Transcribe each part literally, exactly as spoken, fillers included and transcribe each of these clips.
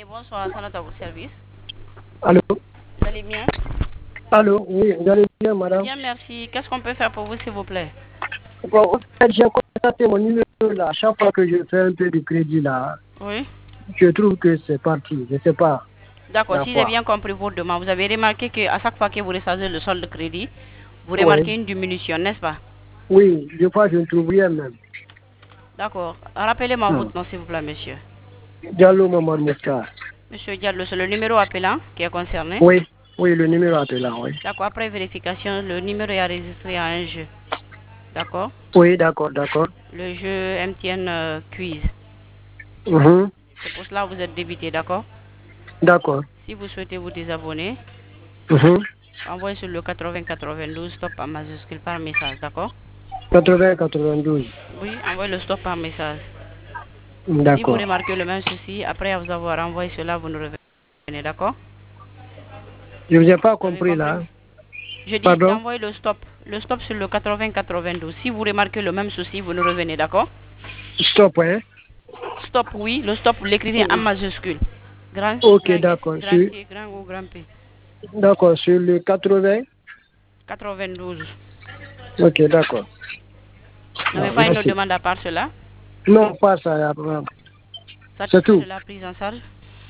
bonsoir, ça à votre service. Allô? Vous allez bien? Allô, oui, vous allez bien, madame? Bien, merci. Qu'est-ce qu'on peut faire pour vous, s'il vous plaît? Bon, en fait, j'ai contacté mon numéro là. Chaque fois que je fais un peu de crédit là, Oui. je trouve que c'est parti. Je ne sais pas. D'accord, si j'ai bien compris votre demande, vous avez remarqué qu'à chaque fois que vous rechargez le solde de crédit, vous remarquez Oui. une diminution, n'est-ce pas? Oui, je crois que je ne trouve rien même. D'accord. Rappelez-moi Hmm. votre nom, s'il vous plaît, monsieur. Diallo Maman Mouktar. Monsieur Diallo, c'est le numéro appelant qui est concerné? Oui, oui, le numéro appelant, oui. D'accord, après vérification, le numéro est enregistré à un jeu. D'accord? Oui, d'accord, d'accord. Le jeu M T N euh, Quiz. Mhm. C'est pour cela que vous êtes débité, d'accord? D'accord. Si vous souhaitez vous désabonner, Mhm. envoyez sur le quatre-vingts quatre-vingt-douze stop en majuscule par message, d'accord? quatre-vingts quatre-vingt-douze. Oui, envoyez le stop par message. Si vous D'accord. remarquez le même souci, après vous avoir envoyé cela, vous nous revenez, d'accord? Je ne vous ai pas Vous avez compris compris? là. Je dis Pardon? d'envoyer le stop. Le stop sur le quatre-vingts quatre-vingt-douze. Si vous remarquez le même souci, vous nous revenez, d'accord? Stop, hein? Stop, oui. Le stop, vous l'écrivez en majuscule. Grand, Ok, grand S, d'accord. grand Sur- T, grand O, grand P. D'accord, sur le quatre-vingts. quatre-vingt-douze. Ok, d'accord. Vous n'avez Ah, pas une autre merci. demande à part cela? Non, pas ça. C'est Satisfait tout. de la prise en charge?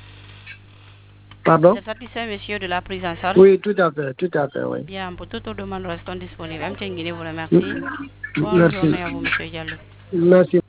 Vous Pardon? êtes satisfait, monsieur, de la prise en charge? Oui, tout à fait, tout à fait, oui. Bien, pour toutes vos demandes restons disponibles. M T N Guinée vous remercie. Bonne Merci. journée à vous, monsieur Diallo. Merci.